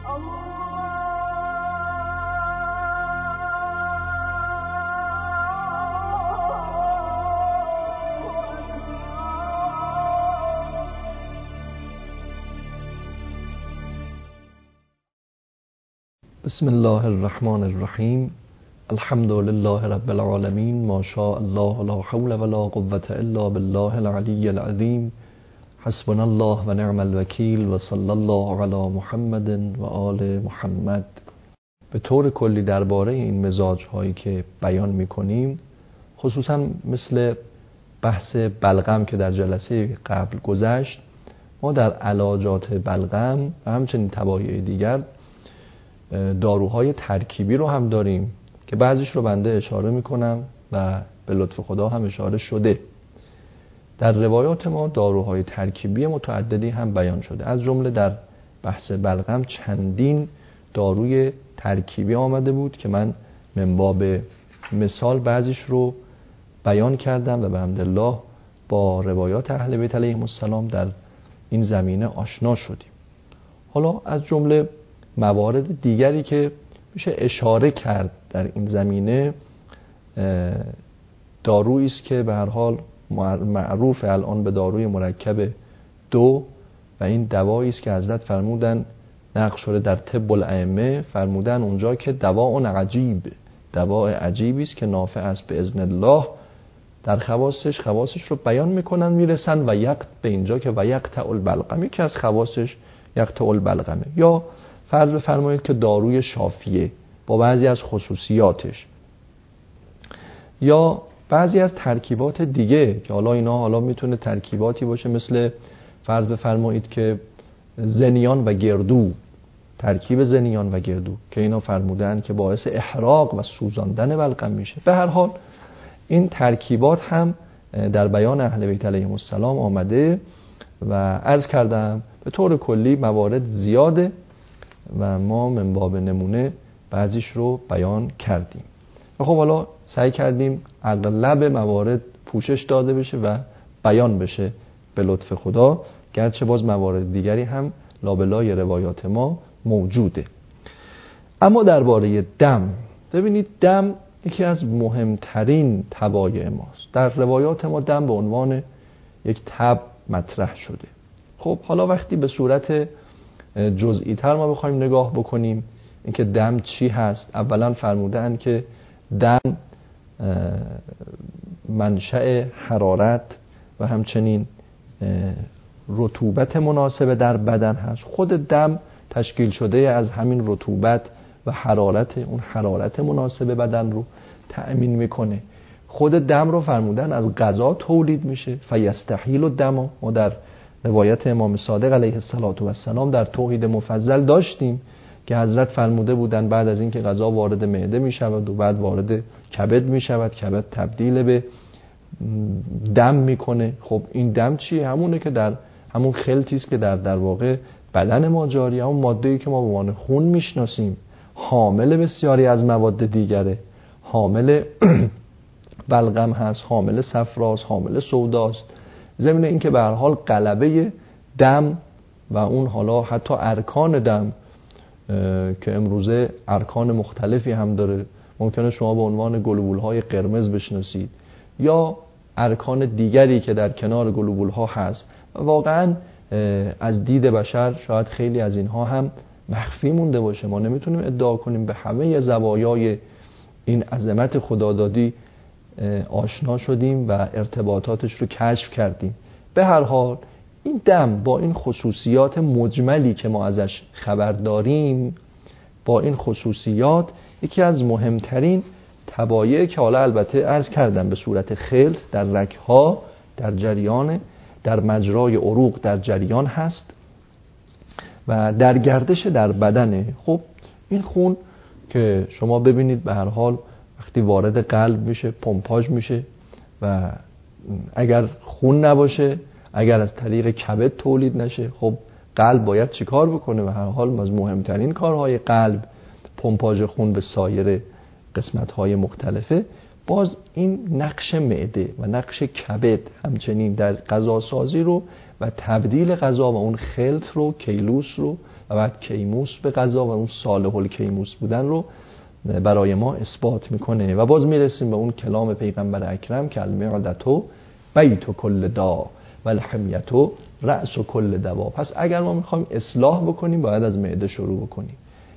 بسم الله الرحمن الرحیم. الحمد لله رب العالمین. ما شاء الله لا حول ولا قوة الا بالله العلی العظیم. حسبنا الله و نعم الوکیل و صلی الله علی محمد و آل محمد. به طور کلی درباره این مزاج هایی که بیان میکنیم، خصوصا مثل بحث بلغم که در جلسه قبل گذشت، ما در علاجات بلغم و همچنین توابع دیگر داروهای ترکیبی رو هم داریم که بعضیش رو بنده اشاره میکنم و به لطف خدا هم اشاره شده. در روایات ما داروهای ترکیبی متعددی هم بیان شده، از جمله در بحث بلغم چندین داروی ترکیبی آمده بود که من من باب مثال بعضیش رو بیان کردم و به حمدالله با روایات اهل بیت علیهم السلام در این زمینه آشنا شدیم. حالا از جمله موارد دیگری که میشه اشاره کرد در این زمینه، دارویی است که به هر حال معروف الان به داروی مرکب 2 و این دوایی است که حضرت فرمودن نقش شده در طب الائمه، فرمودن اونجا که دواء عجیب، دواء عجیبی است که نافع است به اذن الله. در خواصش رو بیان میکنن، میرسن و به اینجا که و یقطع البلغم، یکی از خواصش یقطع البلغمه. یا فرض بفرمایید که داروی شافیه با بعضی از خصوصیاتش، یا بعضی از ترکیبات دیگه که حالا میتونه ترکیباتی باشه مثل فرض بفرمایید که زنیان و گردو، ترکیب زنیان و گردو که اینا فرمودن که باعث احراق و سوزاندن بلغم میشه. به هر حال این ترکیبات هم در بیان اهل بیت علیهم السلام آمده و عرض کردم به طور کلی موارد زیاده و ما من باب نمونه بعضیش رو بیان کردیم. خب حالا سعی کردیم اغلب موارد پوشش داده بشه و بیان بشه به لطف خدا، گرچه باز موارد دیگری هم لابلای روایات ما موجوده. اما درباره دم، ببینید دم یکی از مهمترین طبایع ماست. در روایات ما دم به عنوان یک تب مطرح شده. خب حالا وقتی به صورت جزئی تر ما بخوایم نگاه بکنیم اینکه دم چی هست، اولا فرمودن که دم منشأ حرارت و همچنین رطوبت مناسب در بدن هست. خود دم تشکیل شده از همین رطوبت و حرارت، اون حرارت مناسب بدن رو تأمین میکنه. خود دم رو فرمودن از غذا تولید میشه، فیستحیل الدم. ما در روایت امام صادق علیه السلام در توحید مفضل داشتیم که حضرت فرموده بودن بعد از اینکه غذا وارد معده می شود و بعد وارد کبد می شود، کبد تبدیل به دم میکنه. خب این دم چیه؟ همونه که در همون خلطی است که در واقع بدن ما جاری، همون ماده‌ای که ما به عنوان خون میشناسیم، حامل بسیاری از مواد دیگره، حامل بلغم هست، حامل صفراست، حامل سوداست. ضمن این که به هر حال غلبه دم و اون حالا حتی ارکان دم که امروزه ارکان مختلفی هم داره، ممکنه شما به عنوان گلوبول‌های قرمز بشناسید یا ارکان دیگری که در کنار گلوبول‌ها هست. واقعا از دید بشر شاید خیلی از اینها هم مخفی مونده باشه. ما نمیتونیم ادعا کنیم به همه زوایای این عظمت خدادادی آشنا شدیم و ارتباطاتش رو کشف کردیم. به هر حال این دم با این خصوصیات مجملی که ما ازش خبر داریم، با این خصوصیات یکی از مهمترین طبایع که حالا البته عرض کردم به صورت خلط در رگ‌ها در جریان، در مجرای عروق در جریان هست و در گردش در بدنه. خب این خون که شما ببینید به هر حال وقتی وارد قلب میشه پمپاژ میشه و اگر خون نباشه، اگر از طریق کبد تولید نشه، خب قلب باید چیکار بکنه؟ به هر حال از مهمترین کارهای قلب پمپاژ خون به سایر قسمت‌های مختلفه. باز این نقش معده و نقش کبد همچنین در غذاسازی رو و تبدیل غذا و اون خلط رو، کیلوس رو و بعد کیموس به قضا و اون صالح الکیموس بودن رو برای ما اثبات میکنه. و باز میرسیم به اون کلام پیغمبر اکرم که المعدتو بیت کل دا و الحمیتو رأس کل دوا. پس اگر ما میخوایم اصلاح بکنیم باید از معده شروع بکنیم.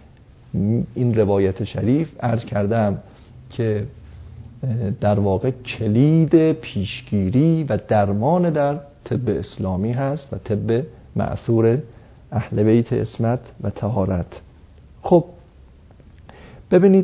این روایت شریف عرض کردم که در واقع کلید پیشگیری و درمان در طب اسلامی هست و طب مأثور اهل بیت عصمت و طهارت. خب ببینید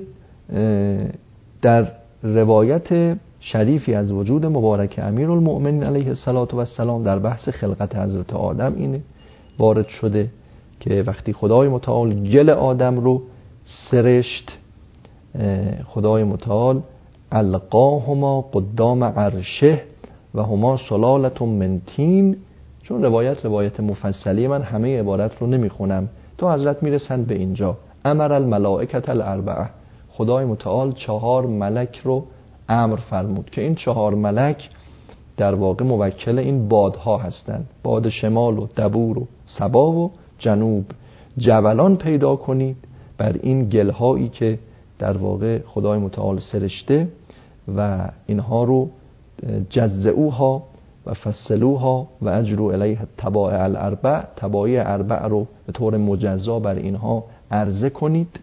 در روایت شریفی از وجود مبارک امیرالمؤمنین علیه السلام در بحث خلقت حضرت آدم این وارد شده که وقتی خدای متعال گل آدم رو سرشت، خدای متعال القاهما قدام عرشه و هما سلالة من طین. چون روایت مفصلی، من همه عبارت رو نمیخونم تو حضرت میرسند به اینجا. امر الملائکة الاربعه، خدای متعال 4 ملک رو امر فرمود که این 4 ملک در واقع موکل این بادها هستند، باد شمال و دبور و صبا و جنوب. جولان پیدا کنید بر این گلهایی که در واقع خدای متعال سرشته و اینها رو جزئوها و فصلوها و اجروا الیه الطبائع الاربع، طبایع اربع رو به طور مجزا بر اینها عرضه کنید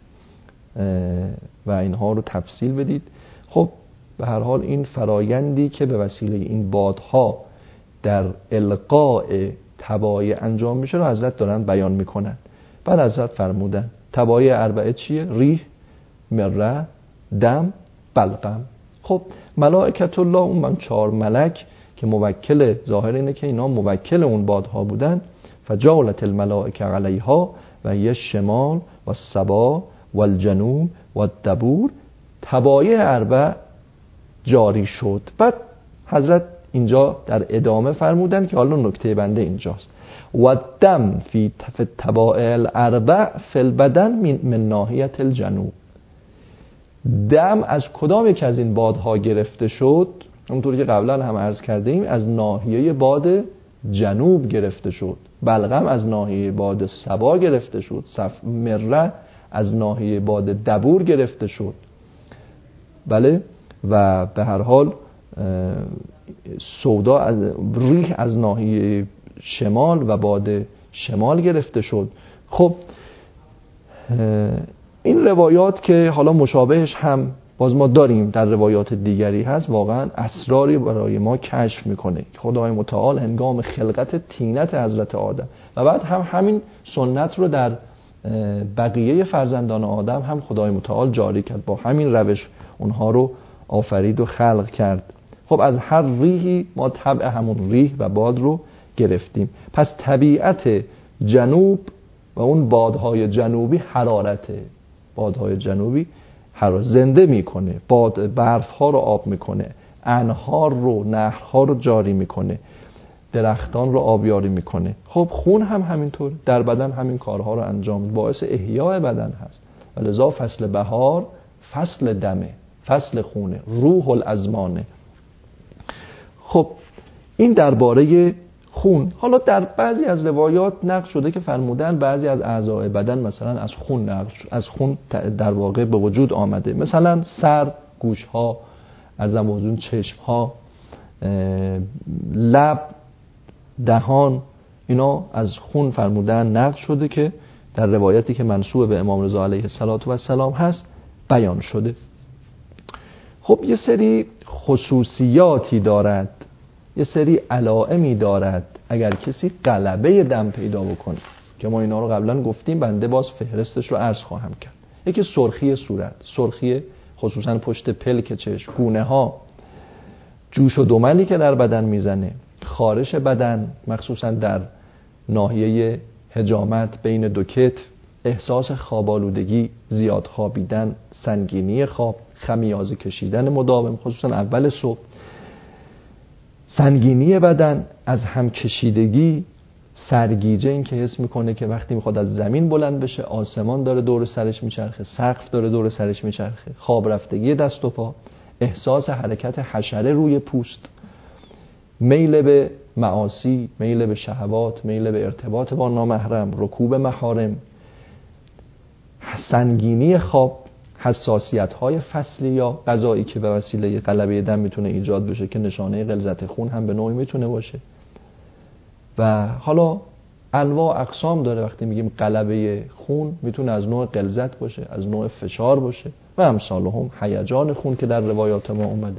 و اینها رو تفصیل بدید. خب به هر حال این فرایندی که به وسیله این بادها در القاء طبایع انجام میشه رو حضرت دارن بیان میکنن. بعد حضرت فرمودن طبایع اربعه چیه؟ ریح، مره، دم، بلغم. خب ملائکت الله، اون من 4 ملک که موکل، ظاهر اینه که اینا موکل اون بادها بودن. فجالت الملائکه علیها و هی الشمال و الصبا و الجنوب و الدبور، طبایع اربع جاری شد. بعد حضرت اینجا در ادامه فرمودن که حالا نکته بنده اینجاست، و دم فی الطبائع الاربع فی البدن من ناحیت الجنوب. دم از کدام یک از این بادها گرفته شد؟ اونطوری که قبلا هم عرض کردیم از ناحیه باد جنوب گرفته شد. بلغم از ناحیه باد صبا گرفته شد. مره از ناحیه باد دبور گرفته شد. بله. و به هر حال سودا از ریح از ناحیه شمال و باد شمال گرفته شد. خب این روایات که حالا مشابهش هم باز ما داریم در روایات دیگری هست، واقعا اسراری برای ما کشف میکنه. خدای متعال هنگام خلقت طینت حضرت آدم و بعد هم همین سنت رو در بقیه فرزندان آدم هم خدای متعال جاری کرد، با همین روش اونها رو آفرید و خلق کرد. خب از هر ریحی ما طبع همون ریح و باد رو گرفتیم. پس طبیعت جنوب و اون بادهای جنوبی حرارته. بادهای جنوبی زنده میکنه، باد برفها رو آب میکنه، انهار رو، نهرها رو جاری میکنه، درختان رو آبیاری میکنه. خب خون هم همینطور در بدن همین کارها رو انجام میده، باعث احیاء بدن هست. ولذا فصل بهار فصل دمه، فصل خونه، روح الازمانه. خب این درباره خون. حالا در بعضی از روایات نقل شده که فرمودن بعضی از اعضای بدن مثلا از خون در واقع به وجود آمده، مثلا سر، گوشها، ارزم به حضور چشمها، لب، دهان، اینا از خون فرمودن نقل شده که در روایتی که منسوب به امام رضا علیه السلام هست بیان شده. خب یه سری خصوصیاتی دارد، یه سری علائمی دارد اگر کسی غلبه دم پیدا بکنه که ما اینا رو قبلا گفتیم، بنده باز فهرستش رو عرض خواهم کرد. یکی سرخی صورت، سرخی خصوصا پشت پلک چشم، گونه ها، جوش و دملی که در بدن میزنه، خارش بدن مخصوصا در ناحیه حجامت بین دو کتف، احساس خوابالودگی، زیاد خوابیدن، سنگینی خواب، خمیازه کشیدن مداوم خصوصا اول صبح، سنگینی بدن، از هم کشیدگی، سرگیجه، این که حس میکنه که وقتی میخواد از زمین بلند بشه آسمان داره دور سرش میچرخه، سقف داره دور سرش میچرخه، خواب رفتگی دست و پا، احساس حرکت حشره روی پوست، میل به معاصی، میل به شهوات، میل به ارتباط با نامحرم، رکوب محارم، سنگینی خواب، حساسیت‌های فصلی یا غذایی که به وسیله غلبه دم میتونه ایجاد بشه که نشانه غلظت خون هم به نوعی میتونه باشه. و حالا انواع اقسام داره. وقتی میگیم غلبه خون میتونه از نوع غلظت باشه، از نوع فشار باشه و امثالهم، هیجان خون که در روایات ما اومده.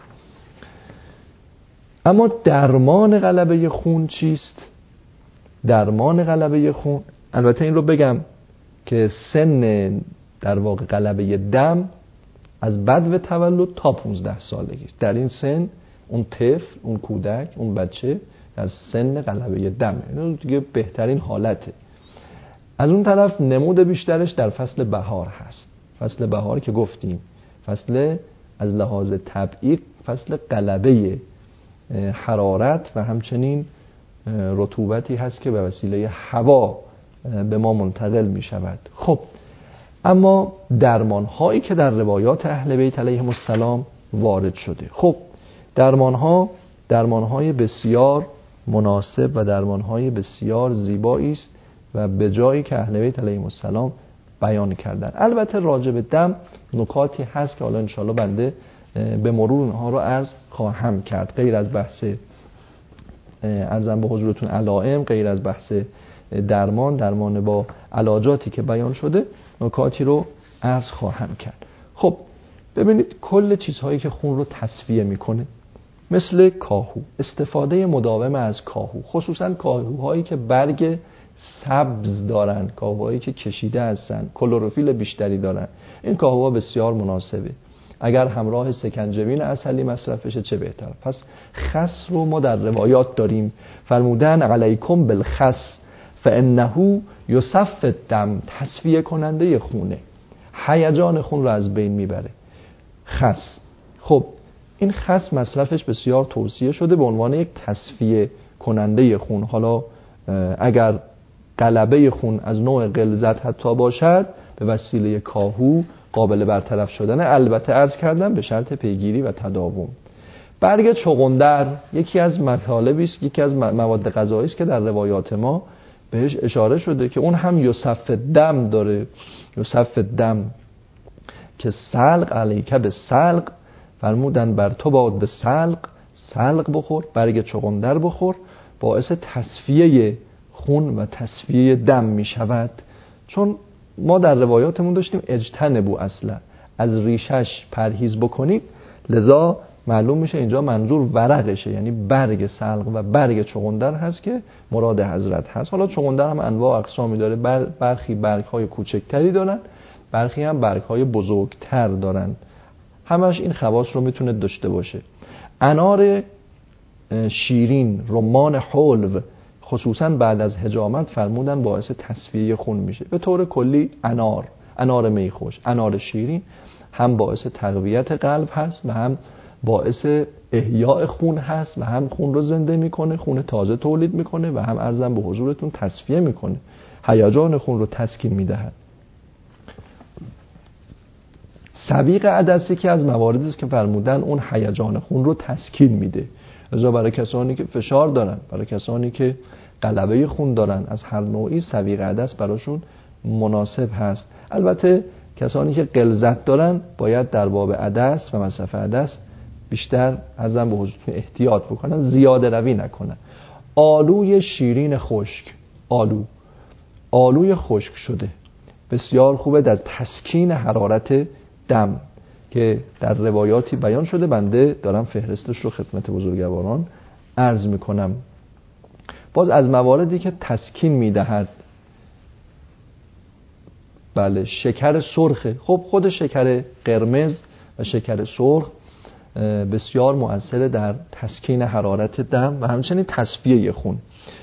اما درمان غلبه خون چیست؟ درمان غلبه خون، البته این رو بگم که سن در واقع غلبه دم از بدو تولد تا 15 سالگی است. در این سن اون طفل، اون کودک، اون بچه در سن غلبه دمه. این دیگه بهترین حالته. از اون طرف نمود بیشترش در فصل بهار هست. فصل بهار که گفتیم فصل از لحاظ طبعی فصل غلبه حرارت و همچنین رطوبتی هست که به وسیله هوا به ما منتقل می شود. خب اما درمان هایی که در روایات اهل بیت علیهم السلام وارد شده، خب درمان های بسیار مناسب و درمان های بسیار زیبایی است و به جایی که اهل بیت علیهم السلام بیان کردن. البته راجع به دم نکاتی هست که حالا انشاءالله بنده به مرور اونها رو عرض خواهم کرد. غیر از بحث عرضم به حضورتون علائم، غیر از بحث درمان با علاجاتی که بیان شده، نکاتی رو عرض خواهم کرد. خب ببینید کل چیزهایی که خون رو تصفیه میکنه، مثل کاهو، استفاده مداوم از کاهو، خصوصا کاهوهایی که برگ سبز دارن، کاهوهایی که کشیده هستن، کلروفیل بیشتری دارن، این کاهوها بسیار مناسبه. اگر همراه سکنجبین عسلی مصرف بشه چه بهتر. پس خس رو ما در روایات داریم فرمودن علیکم بالخس فانه یصفی الدم، تصفیه کننده خونه، هیجان خون رو از بین میبره. خس، خب این خس مصرفش بسیار توصیه شده به عنوان یک تصفیه کننده خون. حالا اگر غلبه خون از نوع غلظت حتی باشد، به وسیله کاهو قابل برطرف شدن، البته عرض کردم به شرط پیگیری و تداوم. برگ چغندر یکی از مطالبی است، یکی از مواد غذایی است که در روایات ما بهش اشاره شده که اون هم یصفی الدم داره. یصفی الدم که سلق علیک به سلق، فرمودن بر تو باد به سلق بخور، برگ چغندر بخور، باعث تصفیه خون و تصفیه دم می شود. چون ما در روایاتمون داشتیم اجتنبوا اصلا، از ریشش پرهیز بکنید، لذا معلوم میشه اینجا منظور ورقشه، یعنی برگ سلق و برگ چغندر هست که مراد حضرت هست. حالا چغندر هم انواع اقسامی داره، برخی برگ‌های کوچکتری دارن، برخی هم برگ‌های بزرگتر دارن، همش این خواص رو میتونه داشته باشه. انار شیرین، رمان حلو، خصوصا بعد از حجامت فرمودن باعث تصفیه خون میشه. به طور کلی انار میخوش، انار شیرین هم باعث تقویت قلب هست و هم باعث احیاء خون هست و هم خون رو زنده میکنه، خون تازه تولید میکنه و هم عرضم به حضورتون تصفیه میکنه، هیجان خون رو تسکین میدهد. سویق عدسی که از مواردی است که فرمودن اون هیجان خون رو تسکین میده. لذا برای کسانی که فشار دارن، برای کسانی که غلبه خون دارن از هر نوعی، سویق عدس براشون مناسب هست. البته کسانی که غلظت دارن باید در باب عدس و مصرف عدس بیشتر ازم به حضورتون احتیاط بکنن، زیاده روی نکنن. آلوی شیرین خشک، آلوی خشک شده بسیار خوبه در تسکین حرارت دم که در روایاتی بیان شده، بنده دارم فهرستش رو خدمت بزرگواران عرض میکنم. باز از مواردی که تسکین میدهد، بله، شکر سرخه. خب خود شکر قرمز و شکر سرخ بسیار مؤثر در تسکین حرارت دم و همچنین تصفیه خون.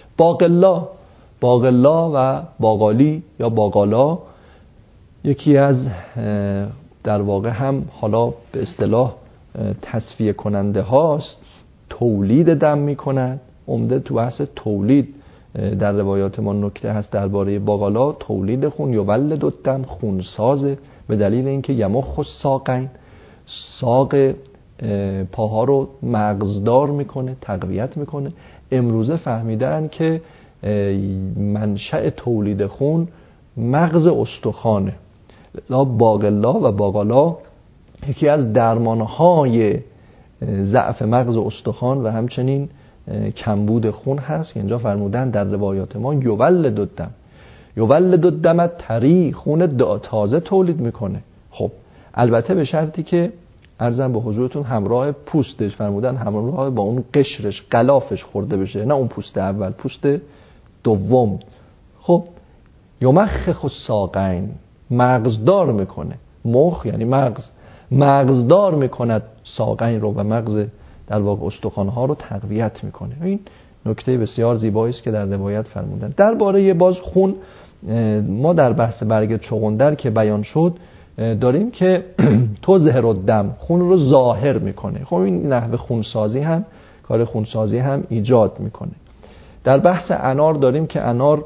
باقلا و باقالی یا باقالا یکی از در واقع هم حالا به اصطلاح تصفیه کننده هاست، تولید دم می کند. عمده تو بحث تولید در روایات ما نکته هست درباره باقالا، تولید خون، یولد الدم، خون سازه، به دلیل اینکه یمخ الساقین، ساق پاها رو مغزدار میکنه، تقویت میکنه. امروزه فهمیدن که منشأ تولید خون مغز استخوانه. باقلا و باقالا یکی از درمانهای ضعف مغز و استخوان و همچنین کمبود خون هست که اینجا فرمودن در روایات ما یولد الدم طری، خون تازه تولید میکنه. خب البته به شرطی که عرضم به حضورتون همراه پوستش، فرمودن همراه با اون قشرش غلافش خورده بشه، نه اون پوست اول، پوست دوم. خب یمخخ الساقین، مغزدار میکنه. مخ یعنی مغزدار میکند ساقین رو و مغز در واقع استخوان‌ها رو تقویت میکنه. این نکته بسیار زیبایی است که در روایت فرمودن. درباره باز خون ما در بحث برگ چغندر که بیان شد داریم که تظهر الدم، خون رو ظاهر میکنه. خب این نحوه خونسازی هم کار خونسازی هم ایجاد میکنه. در بحث انار داریم که انار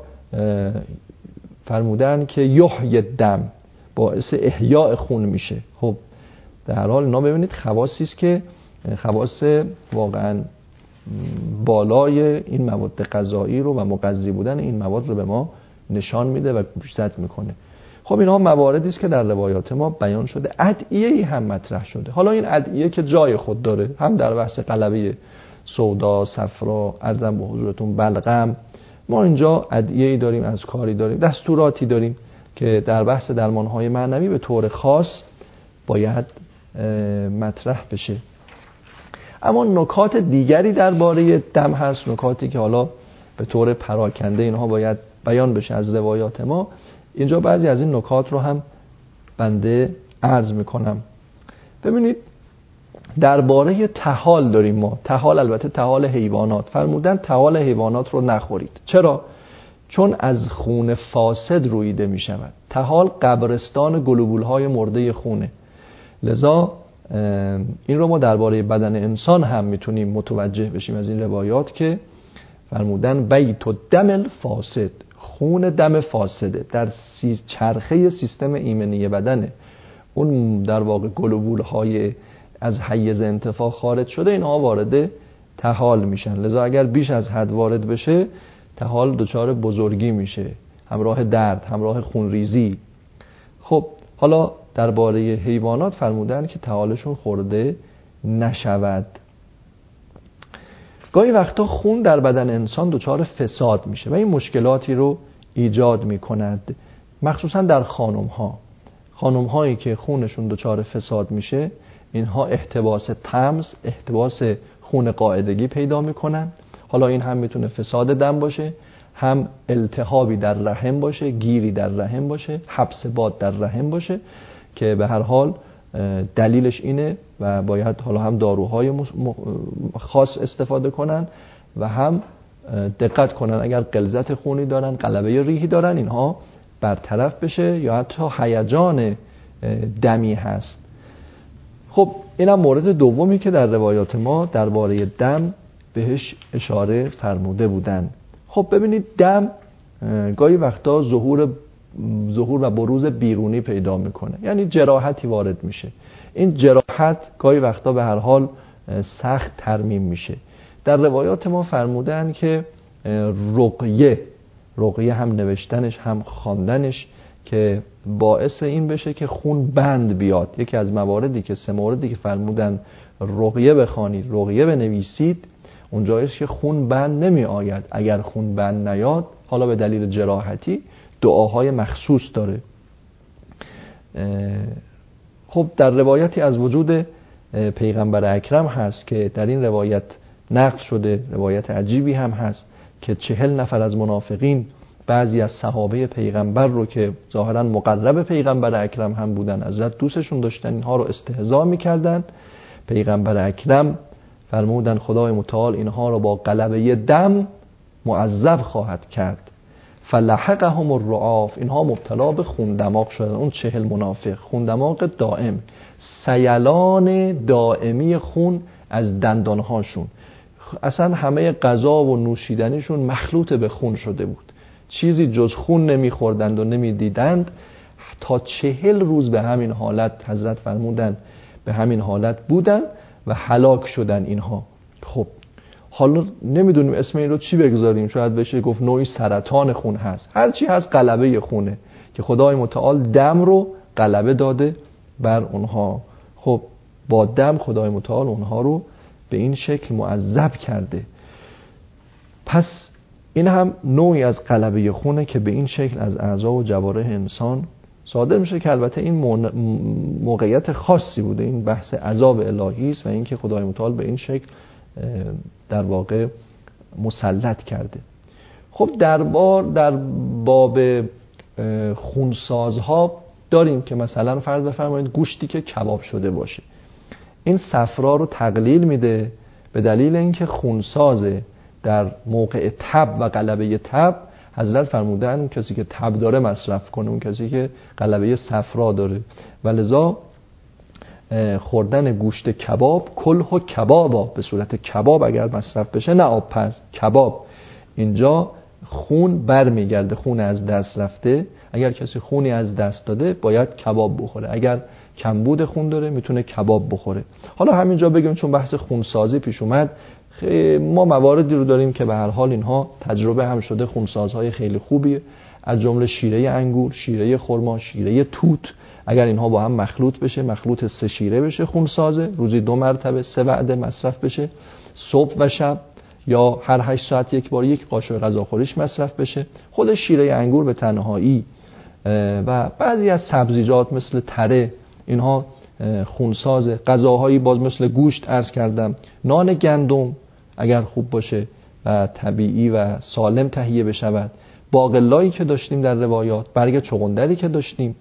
فرمودن که یحیی الدم، باعث احیاء خون میشه. خب در هر حال اینا ببینید خواصی است که خواص واقعا بالای این مواد غذایی رو و مغذی بودن این مواد رو به ما نشان میده و گوشزد میکنه. خب اینها مواردی است که در روایات ما بیان شده. ادعیه‌ای هم مطرح شده. حالا این ادعیه که جای خود داره، هم در بحث قلبه سودا، صفرا، عرضم به حضورتون بلغم، ما اینجا ادعیه‌ای داریم، اذکاری داریم، دستوراتی داریم که در بحث درمان‌های معنوی به طور خاص باید مطرح بشه. اما نکات دیگری درباره دم هست، نکاتی که حالا به طور پراکنده اینها باید بیان بشه از روایات ما. اینجا بعضی از این نکات رو هم بنده عرض میکنم. ببینید درباره طحال داریم ما. طحال البته طحال حیوانات، فرمودن طحال حیوانات رو نخورید. چرا؟ چون از خون فاسد رویده می شود. طحال قبرستان گلوبول‌های مرده خونه. لذا این رو ما درباره بدن انسان هم میتونیم متوجه بشیم از این روایات که فرمودن بیت الدم الفاسد، خون دم فاسده در چرخه سیستم ایمنی بدنه. اون در واقع گلوبول‌های از حیز انتفاع خارج شده اینها وارد طحال میشن. لذا اگر بیش از حد وارد بشه طحال دچار بزرگی میشه، همراه درد، همراه خونریزی. خب حالا درباره حیوانات فرمودن که طحالشون خورده نشود. گاهی وقتا خون در بدن انسان دچار فساد میشه و این مشکلاتی رو ایجاد میکند، مخصوصا در خانم هایی که خونشون دچار فساد میشه، اینها احتباس تمز، احتباس خون قاعدگی پیدا میکنن. حالا این هم میتونه فساد دم باشه، هم التهابی در رحم باشه، گیری در رحم باشه، حبس باد در رحم باشه که به هر حال دلیلش اینه و باید حالا هم داروهای خاص استفاده کنن و هم دقت کنن اگر غلظت خونی دارن، غلبه ریحی دارن، اینها برطرف بشه یا حتی هیجان دمی هست. خب اینم مورد دومی که در روایات ما درباره دم بهش اشاره فرموده بودن. خب ببینید دم گاهی وقتا ظهور و بروز بیرونی پیدا میکنه، یعنی جراحتی وارد میشه. این جراحت گاهی وقتا به هر حال سخت ترمیم میشه. در روایات ما فرمودن که رقیه هم نوشتنش هم خواندنش که باعث این بشه که خون بند بیاد. یکی از مواردی که 3 موردی که فرمودن رقیه بخوانید، رقیه بنویسید، اونجایش که خون بند نمی آید. اگر خون بند نیاد، حالا به دلیل جراحتی، دعاهای مخصوص داره. خب در روایتی از وجود پیغمبر اکرم هست که در این روایت نقل شده، روایت عجیبی هم هست که 40 نفر از منافقین بعضی از صحابه پیغمبر رو که ظاهرا مقرب پیغمبر اکرم هم بودن، حضرت دوستشون داشتن، اینها رو استهزا میکردن. پیغمبر اکرم فرمودن خدای متعال اینها رو با غلبه دم معذب خواهد کرد. فلحقهم الرعاف، اینها مبتلا به خون دماغ شدن. اون 40 منافق خون دماغ دائم، سیلان دائمی خون از دندانهاشون، اصلا همه غذا و نوشیدنیشون مخلوط به خون شده بود، چیزی جز خون نمیخوردند و نمیدیدند. تا 40 روز به همین حالت حضرت فرمودن به همین حالت بودن و هلاک شدن اینها. خب حالا نمیدونیم اسم این رو چی بگذاریم، شاید بشه گفت نوعی سرطان خون هست، هر چی هست غلبه خونه که خدای متعال دم رو غلبه داده بر اونها. خب با دم خدای متعال اونها رو به این شکل معذب کرده. پس این هم نوعی از غلبه خونه که به این شکل از اعضا و جوارح انسان صادر میشه، که البته این موقعیت خاصی بوده، این بحث عذاب الهی است و اینکه خدای متعال به این شکل در واقع مسلط کرده. خب در باب خونسازها داریم که مثلا فرض بفرمایید گوشتی که کباب شده باشه، این صفرا رو تقلیل میده به دلیل اینکه خونسازه. در موقع تب و غلبه تب حضرت فرمودن اون کسی که تب داره مصرف کنه، اون کسی که غلبه صفرا داره، و لذا خوردن گوشت کباب کلح و کبابا، به صورت کباب اگر مصرف بشه، نه آب پز، کباب. اینجا خون برمیگرده، خون از دست رفته. اگر کسی خونی از دست داده باید کباب بخوره، اگر کمبود خون داره میتونه کباب بخوره. حالا همینجا بگیم چون بحث خونسازی پیش اومد، ما مواردی رو داریم که به هر حال اینها تجربه هم شده، خونسازهای خیلی خوبیه، از جمله شیره انگور، شیره خرما، شیره توت. اگر اینها با هم مخلوط بشه، مخلوط 3 شیره بشه، خونسازه، روزی 2 مرتبه 3 وعده مصرف بشه، صبح و شب، یا هر 8 ساعت یک بار 1 قاشق غذاخوریش مصرف بشه. خود شیره انگور به تنهایی و بعضی از سبزیجات مثل تره، اینها خونسازه. غذاهایی باز مثل گوشت عرض کردم، نان گندم اگر خوب باشه و طبیعی و سالم تهیه بشود، باقلایی که داشتیم در روایات، برگ چغندری که داشتیم.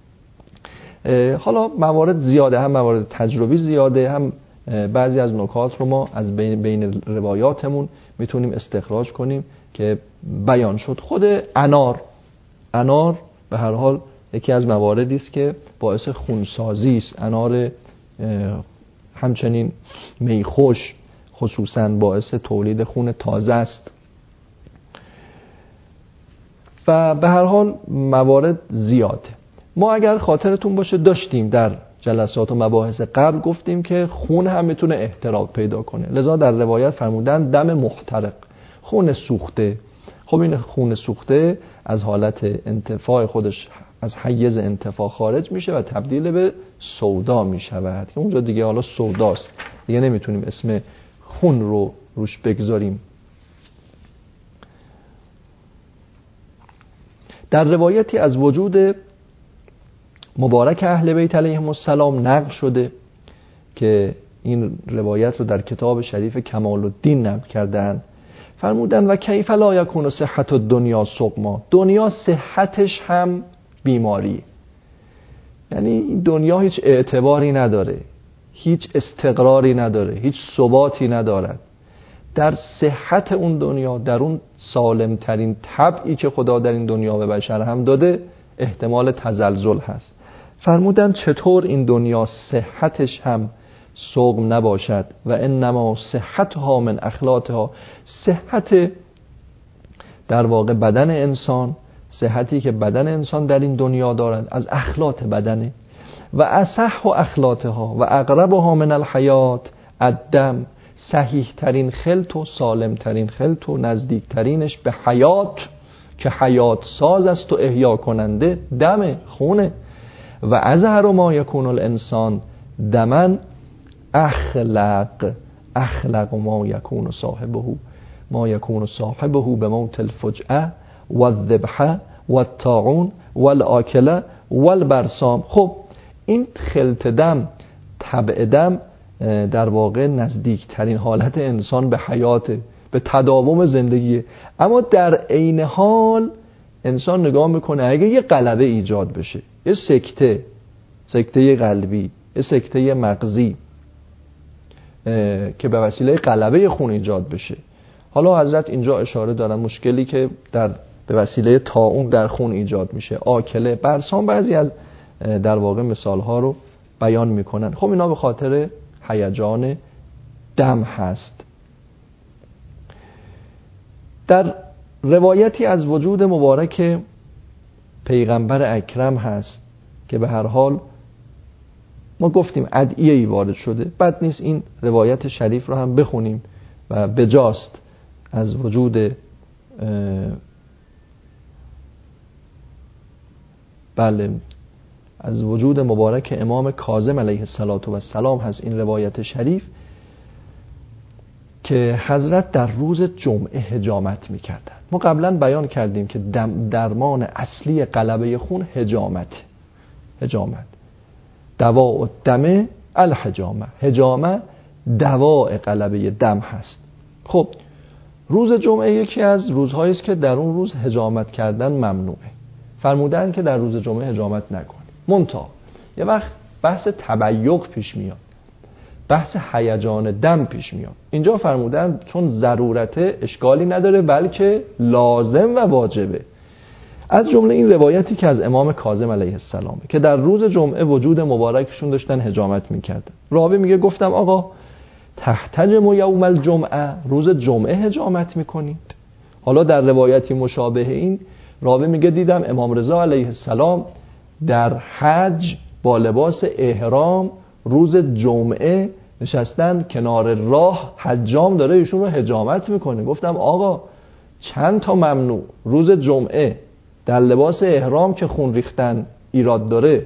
حالا موارد زیاده، هم موارد تجربی زیاده، هم بعضی از نکات رو ما از بین روایاتمون میتونیم استخراج کنیم که بیان شد. خود انار به هر حال یکی از مواردی است که باعث خونسازی است. انار همچنین میخوش خصوصا باعث تولید خون تازه است و به هر حال موارد زیاده. ما اگر خاطرتون باشه داشتیم در جلسات و مباحث قبل گفتیم که خون هم میتونه احتراق پیدا کنه، لذا در روایت فرمودن دم محترق، خون سوخته. خب این خون سوخته از حالت انتفاع خودش از حیز انتفاع خارج میشه و تبدیل به سودا میشود. اونجا دیگه حالا سوداست، دیگه نمیتونیم اسم خون رو روش بگذاریم. در روایتی از وجود مبارک اهل بیت علیهم السلام نقل شده که این روایت رو در کتاب شریف کمال الدین نقل کردن، فرمودن و کیف لا یکون صحت الدنیا سقما، دنیا صحتش هم بیماری، یعنی این دنیا هیچ اعتباری نداره، هیچ استقراری نداره، هیچ ثباتی ندارد. در صحت اون دنیا، در اون سالم ترین طبعی که خدا در این دنیا به بشر هم داده، احتمال تزلزل هست. فرمودن چطور این دنیا صحتش هم سقم نباشد و انما صحتها من اخلاقها، صحت در واقع بدن انسان، صحتی که بدن انسان در این دنیا دارد از اخلاق بدنه، و اصح و اخلاقها و اقربها من الحیات الدم، صحیح ترین خلط و سالم ترین خلط و نزدیک ترینش به حیات که حیات ساز است و احیا کننده دم، خونه. و ازهر ما یکون الانسان دمن اخلق ما یکون صاحبه به موت الفجعه و الذبحه و الطاعون و الاکله و البرسام. خب این خلط دم، طبع دم در واقع نزدیکترین حالت انسان به حیات، به تداوم زندگی. اما در عین حال انسان نگاه میکنه اگه یه غلبه ایجاد بشه، یه سکته قلبی، یه سکته مغزی که به وسیله غلبه خون ایجاد بشه. حالا حضرت اینجا اشاره دارن مشکلی که به وسیله طاعون در خون ایجاد میشه، آکله، برسام، بعضی از در واقع مثال ها رو بیان میکنن. خب اینا به خاطر هیجان دم هست. در روایتی از وجود مبارک پیغمبر اکرم هست که به هر حال ما گفتیم ادعیه‌ای وارد شده، بد نیست این روایت شریف رو هم بخونیم و بجاست از وجود از وجود مبارک امام کاظم علیه السلام هست این روایت شریف که حضرت در روز جمعه حجامت میکردن. ما قبلا بیان کردیم که درمان اصلی غلبه خون حجامت دواء الدم الحجامه، حجامه دواء غلبه دم هست. خب روز جمعه یکی از روزهایی است که در اون روز حجامت کردن ممنوعه. فرمودن که در روز جمعه حجامت نکنی. منتها یه وقت بحث تبیق پیش میاد، بحث هیجان دم پیش میاد. اینجا فرمودن چون ضرورت اشکالی نداره بلکه لازم و واجبه. از جمله این روایتی که از امام کاظم علیه السلام که در روز جمعه وجود مبارکشون داشتن حجامت میکردن. راوی میگه گفتم آقا تحتجم یوم الجمعه، روز جمعه حجامت میکنید؟ حالا در روایتی مشابه این راوی میگه دیدم امام رضا علیه السلام در حج با لباس احرام روز جمعه نشستن کنار راه، حجام داره ایشون رو حجامت میکنه. گفتم آقا چند تا ممنوع روز جمعه در لباس احرام که خون ریختن ایراد داره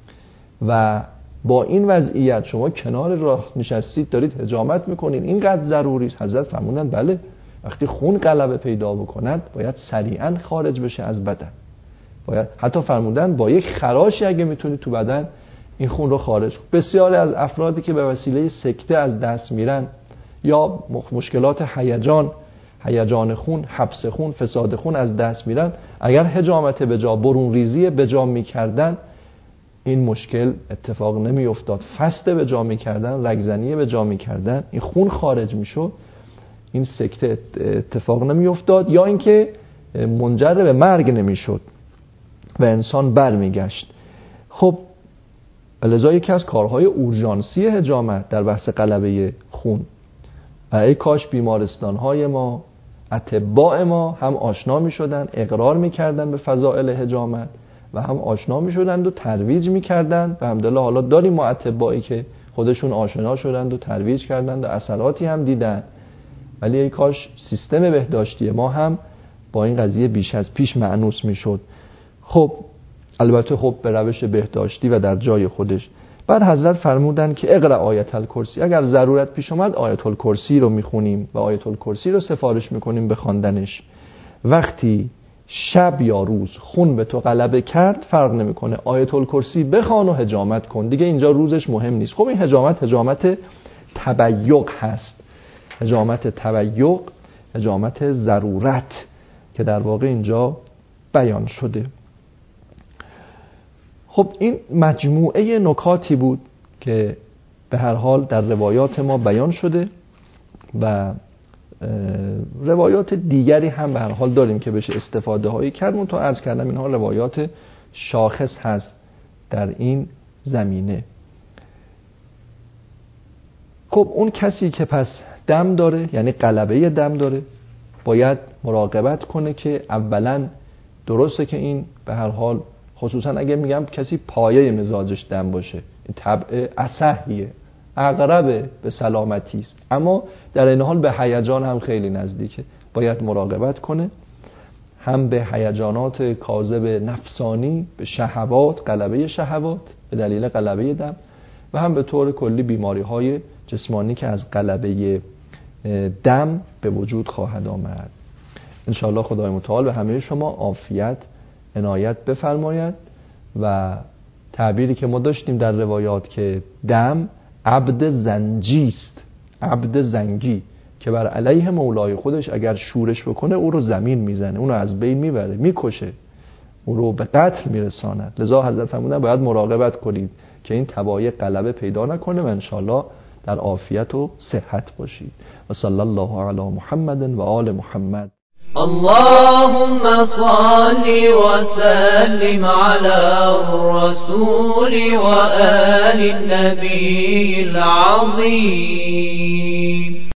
و با این وضعیت شما کنار راه نشستید دارید حجامت میکنید، اینقدر ضروری است؟ حضرت فرمودن بله، وقتی خون غلبه پیدا بکند باید سریعا خارج بشه از بدن. باید حتی فرمودن با یک خراشی اگه میتونید تو بدن این خون رو خارج. بسیاری از افرادی که به وسیله سکته از دست میرن یا مشکلات هیجان خون، حبس خون، فساد خون از دست میرن، اگر حجامت به جا، برون ریزی به جا میکردن این مشکل اتفاق نمی افتاد. فسته به جا میکردن، رگزنی به جا میکردن، این خون خارج میشد، این سکته اتفاق نمی افتاد یا اینکه منجر به مرگ نمیشد و انسان برمیگشت. خب لذا یکی از کارهای اورژانسی حجامت در بحث غلبه خون و ای کاش بیمارستان‌های ما، اطباء ما هم آشنا می‌شدن، اقرار می‌کردن به فضائل حجامت و هم آشنا می‌شدند و ترویج می‌کردند. و الحمدلله حالا داریم ما اطبایی که خودشون آشنا شدند و ترویج کردند و اثراتی هم دیدن. ولی ای کاش سیستم بهداشتی ما هم با این قضیه بیش از پیش مأنوس می‌شد. خب البته خب به روش بهداشتی و در جای خودش. بعد حضرت فرمودن که اقرأ آیت الکرسی، اگر ضرورت پیش اومد آیت الکرسی رو میخونیم و آیت الکرسی رو سفارش میکنیم به خواندنش. وقتی شب یا روز خون به تو غلبه کرد فرق نمیکنه، آیت الکرسی بخوان و حجامت کن دیگه، اینجا روزش مهم نیست. خب این حجامت تبیق هست، حجامت ضرورت که در واقع اینجا بیان شده. خب این مجموعه نکاتی بود که به هر حال در روایات ما بیان شده و روایات دیگری هم به هر حال داریم که بشه استفاده هایی کرد. تا عرض کردم اینها روایات شاخص هست در این زمینه. خب اون کسی که پس دم داره، یعنی غلبه دم داره، باید مراقبت کنه که اولا درسته که این به هر حال خصوصا اگه میگم کسی پایه مزاجش دم باشه، این طبع اصحیه، اقرب به سلامتی است، اما در این حال به هیجان هم خیلی نزدیکه. باید مراقبت کنه هم به هیجانات کاذب نفسانی، به شهوات، غلبه شهوات به دلیل غلبه دم، و هم به طور کلی بیماری های جسمانی که از غلبه دم به وجود خواهد آمد. انشاءالله خدای متعال به همه شما عافیت عنایت بفرماید. و تعبیری که ما داشتیم در روایات که دم عبد زنجیست، عبد زنگی که بر علیه مولای خودش اگر شورش بکنه او رو زمین میزنه، اون رو از بین میبره، میکشه، او رو به قتل میرساند. لذا حضرت فرمودن باید مراقبت کنید که این تبایع غلبه پیدا نکنه و انشاءالله در عافیت و صحت باشید. و صلی الله علی محمد و آل محمد. اللهم صل وسلم على الرسول وآل النبي العظيم.